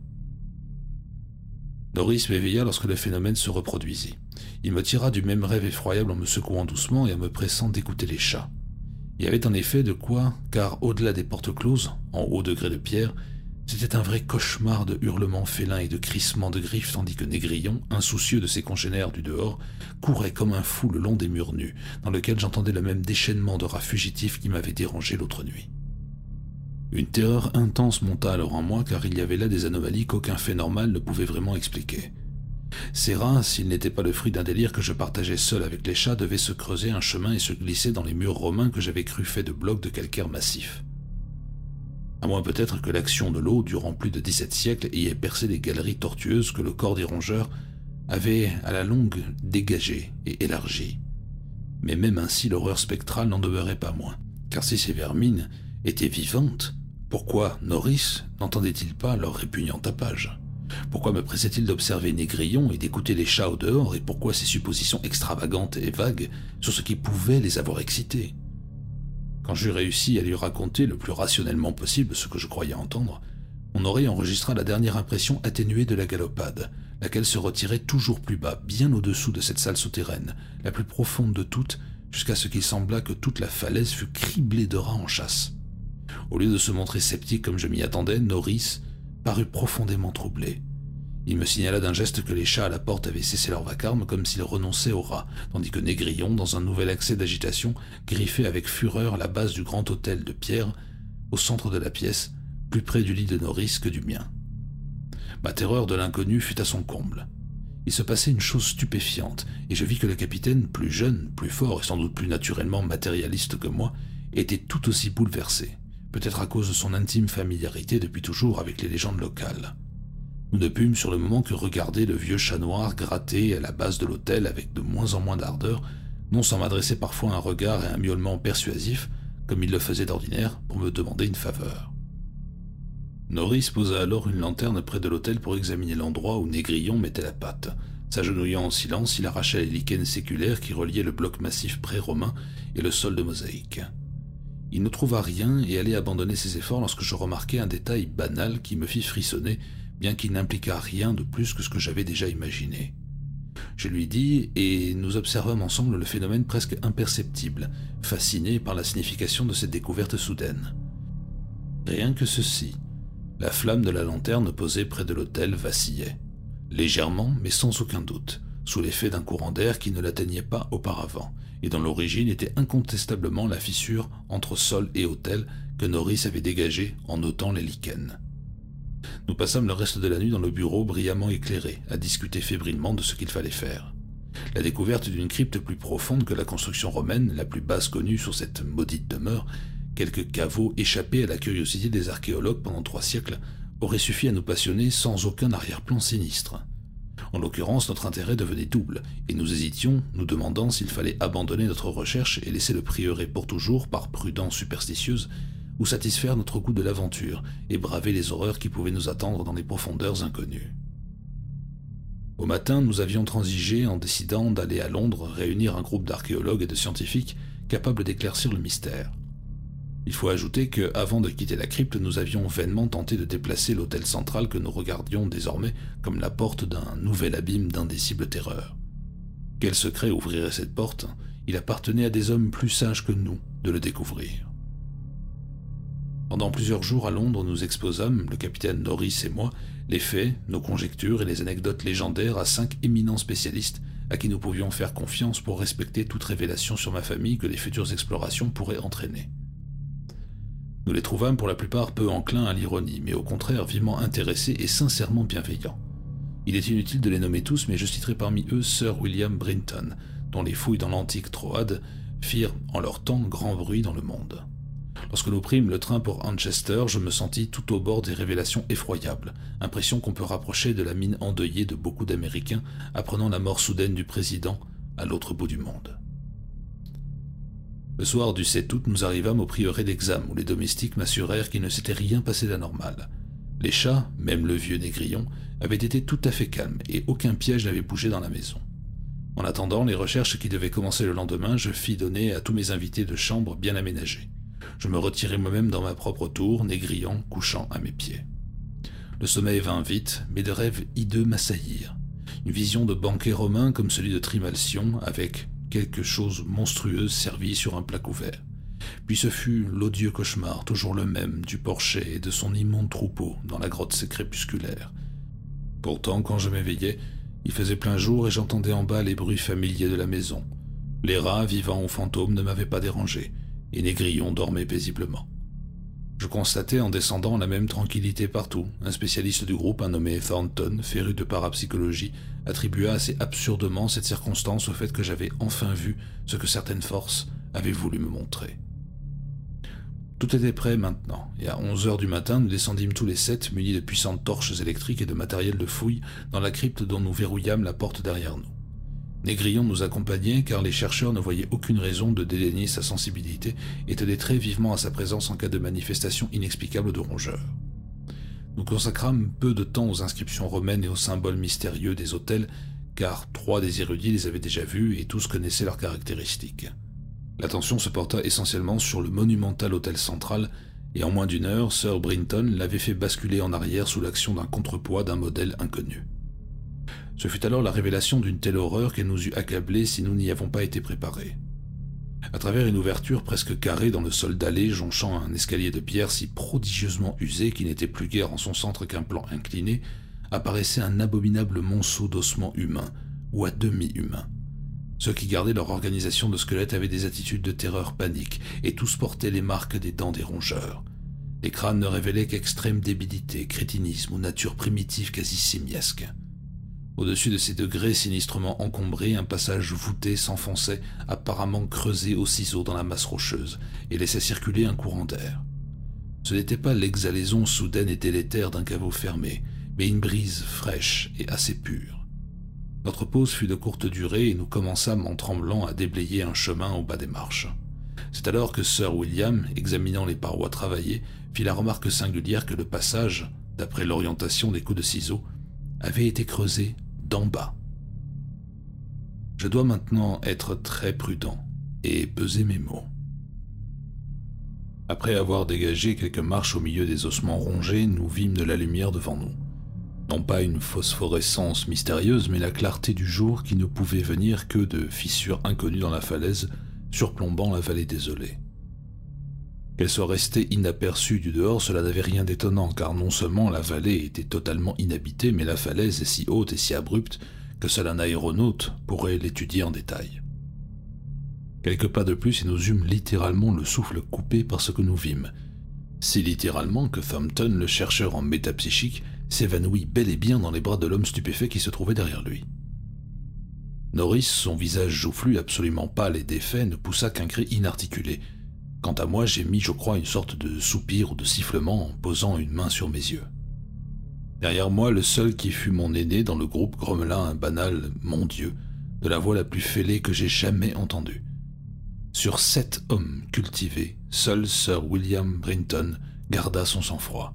Norris m'éveilla lorsque le phénomène se reproduisit. Il me tira du même rêve effroyable en me secouant doucement et en me pressant d'écouter les chats. Il y avait en effet de quoi, car au-delà des portes closes, en haut degré de pierre, c'était un vrai cauchemar de hurlements félins et de crissements de griffes, tandis que Négrillon, insoucieux de ses congénères du dehors, courait comme un fou le long des murs nus, dans lequel j'entendais le même déchaînement de rats fugitifs qui m'avait dérangé l'autre nuit. Une terreur intense monta alors en moi, car il y avait là des anomalies qu'aucun fait normal ne pouvait vraiment expliquer. Ces rats, s'ils n'étaient pas le fruit d'un délire que je partageais seul avec les chats, devaient se creuser un chemin et se glisser dans les murs romains que j'avais cru faits de blocs de calcaire massif. À moins peut-être que l'action de l'eau, durant plus de dix-sept siècles, y ait percé des galeries tortueuses que le corps des rongeurs avait à la longue dégagées et élargies. Mais même ainsi, l'horreur spectrale n'en demeurait pas moins, car si ces vermines étaient vivantes, pourquoi Norris n'entendait-il pas leur répugnant tapage ? Pourquoi me pressait-il d'observer Négrillon et d'écouter les chats au dehors, et pourquoi ces suppositions extravagantes et vagues sur ce qui pouvait les avoir excités ? Quand j'eus réussi à lui raconter le plus rationnellement possible ce que je croyais entendre, mon oreille enregistra la dernière impression atténuée de la galopade, laquelle se retirait toujours plus bas, bien au-dessous de cette salle souterraine, la plus profonde de toutes, jusqu'à ce qu'il sembla que toute la falaise fût criblée de rats en chasse. Au lieu de se montrer sceptique comme je m'y attendais, Norris parut profondément troublé. Il me signala d'un geste que les chats à la porte avaient cessé leur vacarme comme s'ils renonçaient aux rats, tandis que Négrillon, dans un nouvel accès d'agitation, griffait avec fureur la base du grand autel de pierre, au centre de la pièce, plus près du lit de Norris que du mien. Ma terreur de l'inconnu fut à son comble. Il se passait une chose stupéfiante, et je vis que le capitaine, plus jeune, plus fort et sans doute plus naturellement matérialiste que moi, était tout aussi bouleversé, peut-être à cause de son intime familiarité depuis toujours avec les légendes locales. Nous ne pûmes sur le moment que regarder le vieux chat noir gratter à la base de l'autel avec de moins en moins d'ardeur, non sans m'adresser parfois un regard et un miaulement persuasif, comme il le faisait d'ordinaire, pour me demander une faveur. Norris posa alors une lanterne près de l'autel pour examiner l'endroit où Négrillon mettait la patte. S'agenouillant en silence, il arracha les lichens séculaires qui reliaient le bloc massif pré-romain et le sol de mosaïque. Il ne trouva rien et allait abandonner ses efforts lorsque je remarquai un détail banal qui me fit frissonner, bien qu'il n'impliquât rien de plus que ce que j'avais déjà imaginé. Je lui dis, et nous observâmes ensemble le phénomène presque imperceptible, fascinés par la signification de cette découverte soudaine. Rien que ceci. La flamme de la lanterne posée près de l'autel vacillait, légèrement mais sans aucun doute, sous l'effet d'un courant d'air qui ne l'atteignait pas auparavant, et dont l'origine était incontestablement la fissure entre sol et autel que Norris avait dégagée en ôtant les lichens. Nous passâmes le reste de la nuit dans le bureau brillamment éclairé, à discuter fébrilement de ce qu'il fallait faire. La découverte d'une crypte plus profonde que la construction romaine, la plus basse connue sur cette maudite demeure, quelques caveaux échappés à la curiosité des archéologues pendant trois siècles, aurait suffi à nous passionner sans aucun arrière-plan sinistre. En l'occurrence, notre intérêt devenait double, et nous hésitions, nous demandant s'il fallait abandonner notre recherche et laisser le prieuré pour toujours par prudence superstitieuse, ou satisfaire notre goût de l'aventure et braver les horreurs qui pouvaient nous attendre dans les profondeurs inconnues. Au matin, nous avions transigé en décidant d'aller à Londres réunir un groupe d'archéologues et de scientifiques capables d'éclaircir le mystère. Il faut ajouter que, avant de quitter la crypte, nous avions vainement tenté de déplacer l'autel central que nous regardions désormais comme la porte d'un nouvel abîme d'indicible terreur. Quel secret ouvrirait cette porte? Il appartenait à des hommes plus sages que nous de le découvrir. Pendant plusieurs jours à Londres, nous exposâmes, le capitaine Norris et moi, les faits, nos conjectures et les anecdotes légendaires à cinq éminents spécialistes à qui nous pouvions faire confiance pour respecter toute révélation sur ma famille que les futures explorations pourraient entraîner. Nous les trouvâmes pour la plupart peu enclins à l'ironie, mais au contraire vivement intéressés et sincèrement bienveillants. Il est inutile de les nommer tous, mais je citerai parmi eux Sir William Brinton, dont les fouilles dans l'antique Troade firent en leur temps grand bruit dans le monde. Lorsque nous prîmes le train pour Manchester, je me sentis tout au bord des révélations effroyables, impression qu'on peut rapprocher de la mine endeuillée de beaucoup d'Américains apprenant la mort soudaine du président à l'autre bout du monde. Le soir du sept août, nous arrivâmes au prieuré d'Hexham, où les domestiques m'assurèrent qu'il ne s'était rien passé d'anormal. Les chats, même le vieux Négrillon, avaient été tout à fait calmes et aucun piège n'avait bougé dans la maison. En attendant les recherches qui devaient commencer le lendemain, je fis donner à tous mes invités de chambre bien aménagés. Je me retirai moi-même dans ma propre tour, Négrillon couchant à mes pieds. Le sommeil vint vite, mais de rêves hideux m'assaillirent. Une vision de banquet romain comme celui de Trimalcion, avec quelque chose monstrueuse servie sur un plat couvert. Puis ce fut l'odieux cauchemar, toujours le même, du porcher et de son immonde troupeau dans la grotte crépusculaire. Pourtant, quand je m'éveillais, il faisait plein jour et j'entendais en bas les bruits familiers de la maison. Les rats, vivants ou fantômes, ne m'avaient pas dérangé, et Négrillon dormait paisiblement. Je constatais en descendant la même tranquillité partout. Un spécialiste du groupe, un nommé Thornton, féru de parapsychologie, attribua assez absurdement cette circonstance au fait que j'avais enfin vu ce que certaines forces avaient voulu me montrer. Tout était prêt maintenant, et à onze heures du matin, nous descendîmes tous les sept, munis de puissantes torches électriques et de matériel de fouille, dans la crypte dont nous verrouillâmes la porte derrière nous. Négrillon nous accompagnait car les chercheurs ne voyaient aucune raison de dédaigner sa sensibilité et tenaient très vivement à sa présence en cas de manifestation inexplicable de rongeurs. Nous consacrâmes peu de temps aux inscriptions romaines et aux symboles mystérieux des autels, car trois des érudits les avaient déjà vus et tous connaissaient leurs caractéristiques. L'attention se porta essentiellement sur le monumental autel central, et en moins d'une heure, Sir Brinton l'avait fait basculer en arrière sous l'action d'un contrepoids d'un modèle inconnu. Ce fut alors la révélation d'une telle horreur qu'elle nous eût accablés si nous n'y avons pas été préparés. À travers une ouverture presque carrée dans le sol dallé jonchant un escalier de pierre si prodigieusement usé qu'il n'était plus guère en son centre qu'un plan incliné, apparaissait un abominable monceau d'ossements humains, ou à demi-humains. Ceux qui gardaient leur organisation de squelette avaient des attitudes de terreur panique, et tous portaient les marques des dents des rongeurs. Les crânes ne révélaient qu'extrême débilité, crétinisme ou nature primitive quasi simiesque. Au-dessus de ces degrés sinistrement encombrés, un passage voûté s'enfonçait, apparemment creusé au ciseau dans la masse rocheuse, et laissait circuler un courant d'air. Ce n'était pas l'exhalaison soudaine et délétère d'un caveau fermé, mais une brise fraîche et assez pure. Notre pause fut de courte durée et nous commençâmes en tremblant à déblayer un chemin au bas des marches. C'est alors que Sir William, examinant les parois travaillées, fit la remarque singulière que le passage, d'après l'orientation des coups de ciseaux, avait été creusé d'en bas. Je dois maintenant être très prudent et peser mes mots. Après avoir dégagé quelques marches au milieu des ossements rongés, nous vîmes de la lumière devant nous. Non pas une phosphorescence mystérieuse, mais la clarté du jour qui ne pouvait venir que de fissures inconnues dans la falaise, surplombant la vallée désolée. Qu'elle soit restée inaperçue du dehors, cela n'avait rien d'étonnant, car non seulement la vallée était totalement inhabitée, mais la falaise est si haute et si abrupte que seul un aéronaute pourrait l'étudier en détail. Quelques pas de plus et nous eûmes littéralement le souffle coupé par ce que nous vîmes, si littéralement que Thumpton, le chercheur en métapsychique, s'évanouit bel et bien dans les bras de l'homme stupéfait qui se trouvait derrière lui. Norris, son visage joufflu, absolument pâle et défait, ne poussa qu'un cri inarticulé. Quant à moi, j'émis, je crois, une sorte de soupir ou de sifflement en posant une main sur mes yeux. Derrière moi, le seul qui fut mon aîné dans le groupe grommela un banal « Mon Dieu » de la voix la plus fêlée que j'ai jamais entendue. Sur sept hommes cultivés, seul Sir William Brinton garda son sang-froid.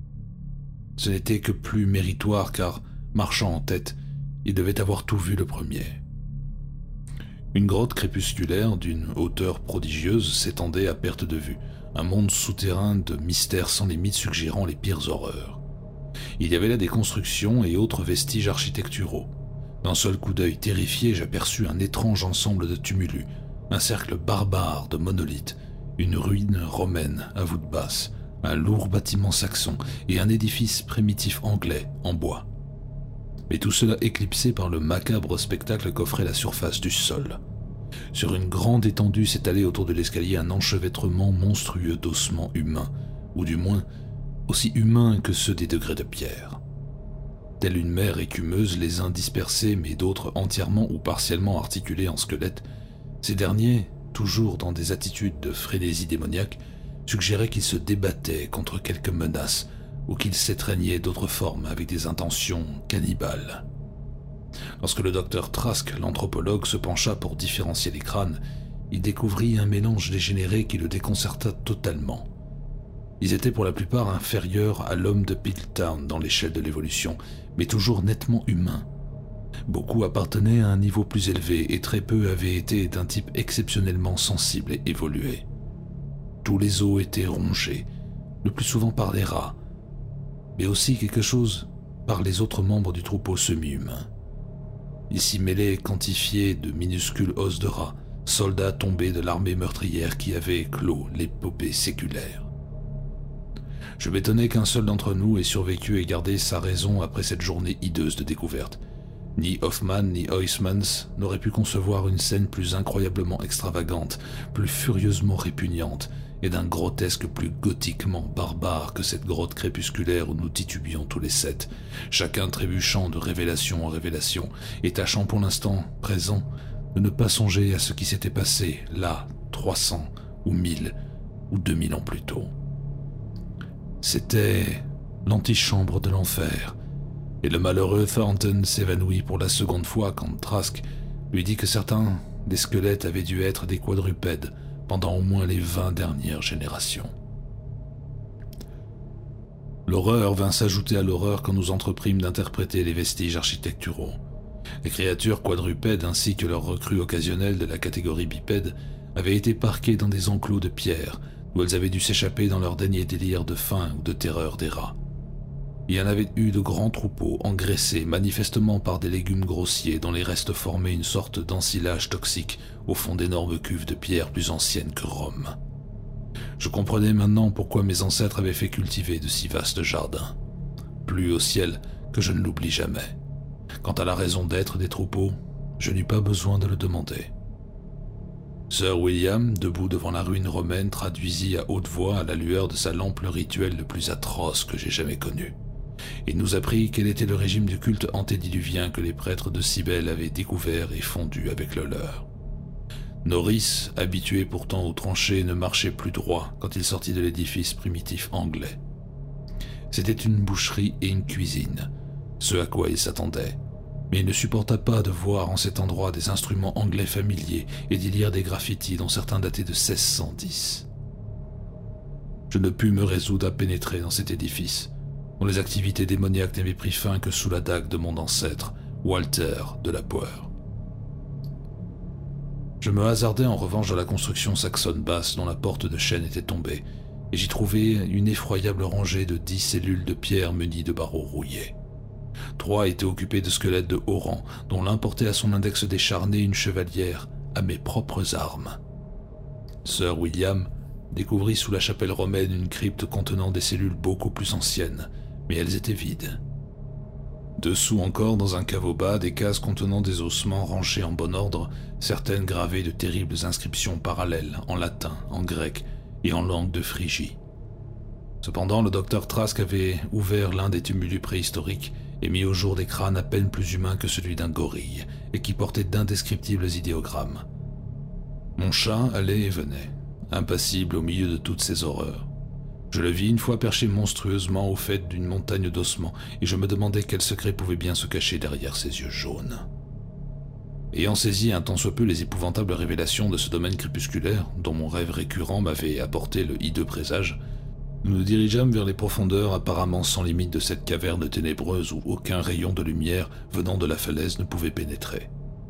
Ce n'était que plus méritoire car, marchant en tête, il devait avoir tout vu le premier. Une grotte crépusculaire d'une hauteur prodigieuse s'étendait à perte de vue, un monde souterrain de mystères sans limite suggérant les pires horreurs. Il y avait là des constructions et autres vestiges architecturaux. D'un seul coup d'œil terrifié, j'aperçus un étrange ensemble de tumulus, un cercle barbare de monolithes, une ruine romaine à voûte basse, un lourd bâtiment saxon et un édifice primitif anglais en bois. Mais tout cela éclipsé par le macabre spectacle qu'offrait la surface du sol. Sur une grande étendue s'étalait autour de l'escalier un enchevêtrement monstrueux d'ossements humains, ou du moins aussi humains que ceux des degrés de pierre. Telle une mer écumeuse, les uns dispersés mais d'autres entièrement ou partiellement articulés en squelettes, ces derniers, toujours dans des attitudes de frénésie démoniaque, suggéraient qu'ils se débattaient contre quelque menace ou qu'ils s'étreignaient d'autres formes avec des intentions cannibales. Lorsque le docteur Trask, l'anthropologue, se pencha pour différencier les crânes, il découvrit un mélange dégénéré qui le déconcerta totalement. Ils étaient pour la plupart inférieurs à l'homme de Piltdown dans l'échelle de l'évolution, mais toujours nettement humains. Beaucoup appartenaient à un niveau plus élevé et très peu avaient été d'un type exceptionnellement sensible et évolué. Tous les os étaient rongés, le plus souvent par des rats, mais aussi quelque chose par les autres membres du troupeau semi-humain. Ils s'y mêlaient quantifiés de minuscules os de rats, soldats tombés de l'armée meurtrière qui avait clos l'épopée séculaire. Je m'étonnais qu'un seul d'entre nous ait survécu et gardé sa raison après cette journée hideuse de découverte. Ni Hoffman ni Huysmans n'auraient pu concevoir une scène plus incroyablement extravagante, plus furieusement répugnante, et d'un grotesque plus gothiquement barbare que cette grotte crépusculaire où nous titubions tous les sept, chacun trébuchant de révélation en révélation, et tâchant pour l'instant présent de ne pas songer à ce qui s'était passé là, trois cents ou mille ou deux mille ans plus tôt. C'était l'antichambre de l'enfer, et le malheureux Thornton s'évanouit pour la seconde fois quand Trask lui dit que certains des squelettes avaient dû être des quadrupèdes pendant au moins les vingt dernières générations. L'horreur vint s'ajouter à l'horreur quand nous entreprîmes d'interpréter les vestiges architecturaux. Les créatures quadrupèdes ainsi que leurs recrues occasionnelles de la catégorie bipède avaient été parquées dans des enclos de pierre où elles avaient dû s'échapper dans leur dernier délire de faim ou de terreur des rats. Il y en avait eu de grands troupeaux engraissés manifestement par des légumes grossiers dont les restes formaient une sorte d'ensilage toxique au fond d'énormes cuves de pierre plus anciennes que Rome. Je comprenais maintenant pourquoi mes ancêtres avaient fait cultiver de si vastes jardins. Plus au ciel que je ne l'oublie jamais. Quant à la raison d'être des troupeaux, je n'eus pas besoin de le demander. Sir William, debout devant la ruine romaine, traduisit à haute voix à la lueur de sa lampe le rituel le plus atroce que j'ai jamais connu. Il nous apprit quel était le régime du culte antédiluvien que les prêtres de Cybèle avaient découvert et fondu avec le leur. Norris, habitué pourtant aux tranchées, ne marchait plus droit quand il sortit de l'édifice primitif anglais. C'était une boucherie et une cuisine, ce à quoi il s'attendait, mais il ne supporta pas de voir en cet endroit des instruments anglais familiers et d'y lire des graffitis dont certains dataient de seize cent dix. Je ne pus me résoudre à pénétrer dans cet édifice, dont les activités démoniaques n'avaient pris fin que sous la dague de mon ancêtre, Walter de la Poire. Je me hasardai en revanche dans la construction saxonne basse dont la porte de chêne était tombée, et j'y trouvai une effroyable rangée de dix cellules de pierre munies de barreaux rouillés. Trois étaient occupés de squelettes de haut rang, dont l'un portait à son index décharné une chevalière à mes propres armes. Sir William découvrit sous la chapelle romaine une crypte contenant des cellules beaucoup plus anciennes, mais elles étaient vides. Dessous encore, dans un caveau bas, des cases contenant des ossements rangés en bon ordre, certaines gravées de terribles inscriptions parallèles en latin, en grec et en langue de Phrygie. Cependant, le docteur Trask avait ouvert l'un des tumulus préhistoriques et mis au jour des crânes à peine plus humains que celui d'un gorille, et qui portaient d'indescriptibles idéogrammes. Mon chat allait et venait, impassible au milieu de toutes ces horreurs. Je le vis une fois perché monstrueusement au faîte d'une montagne d'ossements, et je me demandais quel secret pouvait bien se cacher derrière ses yeux jaunes. Ayant saisi un tant soit peu les épouvantables révélations de ce domaine crépusculaire, dont mon rêve récurrent m'avait apporté le hideux présage, nous nous dirigeâmes vers les profondeurs apparemment sans limite de cette caverne ténébreuse où aucun rayon de lumière venant de la falaise ne pouvait pénétrer.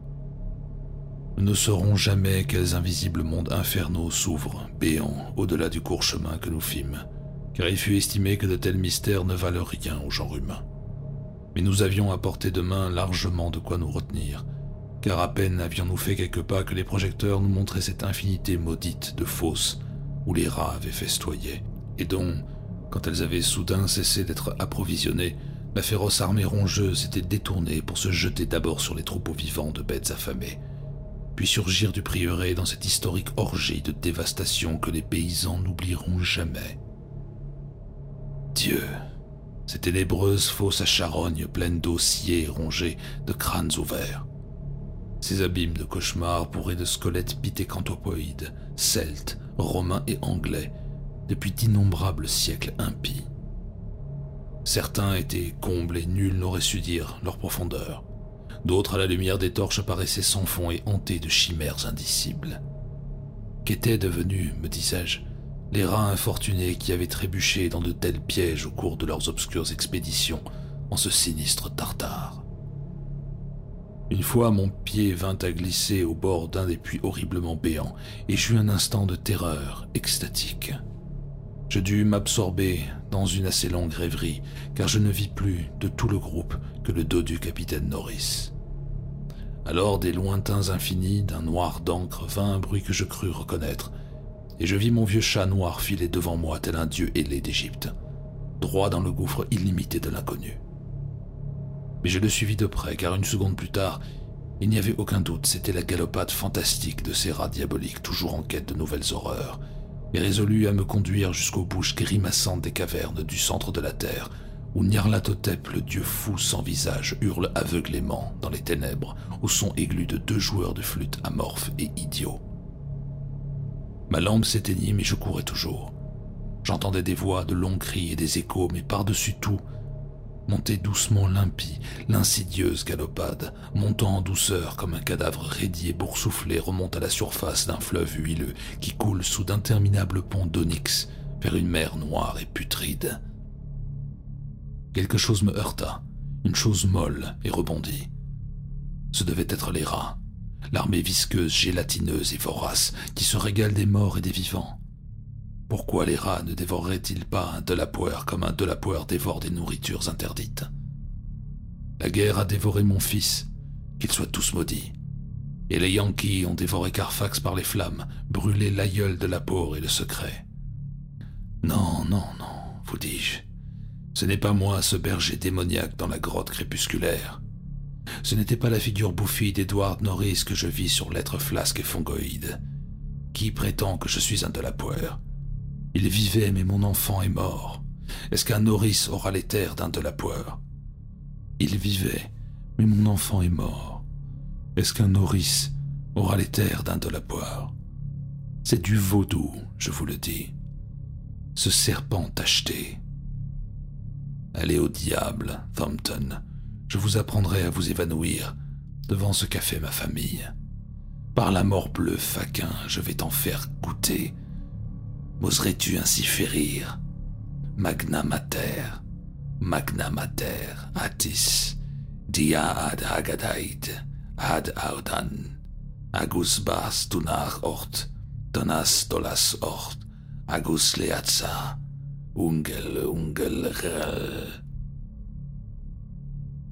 Nous ne saurons jamais quels invisibles mondes infernaux s'ouvrent, béants, au-delà du court chemin que nous fîmes, car il fut estimé que de tels mystères ne valent rien au genre humain. Mais nous avions à portée de main largement de quoi nous retenir, car à peine avions-nous fait quelques pas que les projecteurs nous montraient cette infinité maudite de fosses où les rats avaient festoyé, et dont, quand elles avaient soudain cessé d'être approvisionnées, la féroce armée rongeuse s'était détournée pour se jeter d'abord sur les troupeaux vivants de bêtes affamées, puis surgir du prieuré dans cette historique orgie de dévastation que les paysans n'oublieront jamais. Dieu, ces ténébreuses fosses à charogne pleines d'eau sciée et rongées, de crânes ouverts. Ces abîmes de cauchemars bourrés de squelettes pithécanthropoïdes, celtes, romains et anglais, depuis d'innombrables siècles impies. Certains étaient combles et nul n'aurait su dire leur profondeur. D'autres, à la lumière des torches, paraissaient sans fond et hantés de chimères indicibles. Qu'étaient devenus, me disais-je, les rats infortunés qui avaient trébuché dans de tels pièges au cours de leurs obscures expéditions en ce sinistre Tartare? Une fois, mon pied vint à glisser au bord d'un des puits horriblement béants, et j'eus un instant de terreur extatique. Je dus m'absorber dans une assez longue rêverie, car je ne vis plus de tout le groupe que le dos du capitaine Norris. Alors, des lointains infinis, d'un noir d'encre, vint un bruit que je crus reconnaître, et je vis mon vieux chat noir filer devant moi tel un dieu ailé d'Égypte, droit dans le gouffre illimité de l'inconnu. Mais je le suivis de près, car une seconde plus tard, il n'y avait aucun doute, c'était la galopade fantastique de ces rats diaboliques toujours en quête de nouvelles horreurs, et résolus à me conduire jusqu'aux bouches grimaçantes des cavernes du centre de la terre, où Nyarlathotep, le dieu fou sans visage, hurle aveuglément dans les ténèbres au son aigu de deux joueurs de flûte amorphes et idiots. Ma lampe s'éteignit, mais je courais toujours. J'entendais des voix, de longs cris et des échos, mais par-dessus tout, montait doucement l'impie, l'insidieuse galopade, montant en douceur comme un cadavre raidi et boursouflé remonte à la surface d'un fleuve huileux qui coule sous d'interminables ponts d'onyx vers une mer noire et putride. Quelque chose me heurta, une chose molle, et rebondit. Ce devait être les rats, l'armée visqueuse, gélatineuse et vorace qui se régale des morts et des vivants. Pourquoi les rats ne dévoreraient-ils pas un Delapouer comme un Delapouer dévore des nourritures interdites? La guerre a dévoré mon fils, qu'ils soient tous maudits. Et les Yankees ont dévoré Carfax par les flammes, brûlé l'aïeul de la peau et le secret. Non, non, non, vous dis-je. Ce n'est pas moi ce berger démoniaque dans la grotte crépusculaire. Ce n'était pas la figure bouffie d'Edward Norris que je vis sur l'être flasque et fongoïde. Qui prétend que je suis un Delapouer? Il vivait, mais mon enfant est mort. Est-ce qu'un Norris aura les terres d'un Delapouer? Il vivait, mais mon enfant est mort. Est-ce qu'un Norris aura les terres d'un Delapouer? C'est du vaudou, je vous le dis. Ce serpent tacheté. Allez au diable, Thompson. Je vous apprendrai à vous évanouir devant ce qu'a fait ma famille. Par la mort bleue, faquin, je vais t'en faire goûter. M'oserais-tu ainsi férir? Magna mater, magna mater, atis, dia ad agadait, ad audan, agus bas tunar ort, donas dolas ort, agus leatsa, ungel ungel rel.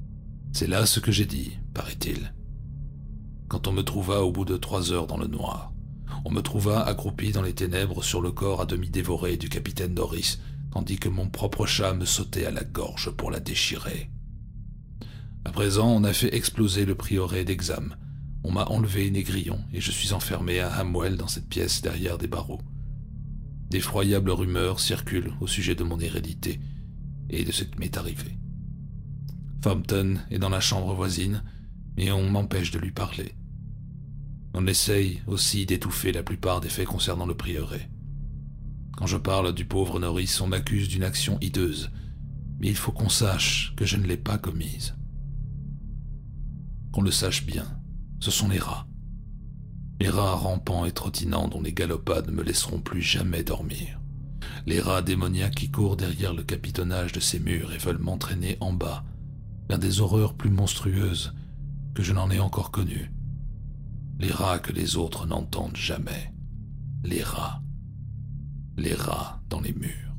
C'est là ce que j'ai dit, paraît-il. Quand on me trouva au bout de trois heures dans le noir, on me trouva accroupi dans les ténèbres sur le corps à demi dévoré du capitaine Norris, tandis que mon propre chat me sautait à la gorge pour la déchirer. À présent, on a fait exploser le prieuré d'Exham. On m'a enlevé Négrillon et je suis enfermé à Hamwell dans cette pièce derrière des barreaux. D'effroyables rumeurs circulent au sujet de mon hérédité et de ce qui m'est arrivé. Fompton est dans la chambre voisine, mais on m'empêche de lui parler. On essaye aussi d'étouffer la plupart des faits concernant le prieuré. Quand je parle du pauvre Norris, on m'accuse d'une action hideuse, mais il faut qu'on sache que je ne l'ai pas commise. Qu'on le sache bien, ce sont les rats. Les rats rampants et trottinants dont les galopades ne me laisseront plus jamais dormir. Les rats démoniaques qui courent derrière le capitonnage de ces murs et veulent m'entraîner en bas, vers des horreurs plus monstrueuses que je n'en ai encore connues. Les rats que les autres n'entendent jamais. Les rats. Les rats dans les murs.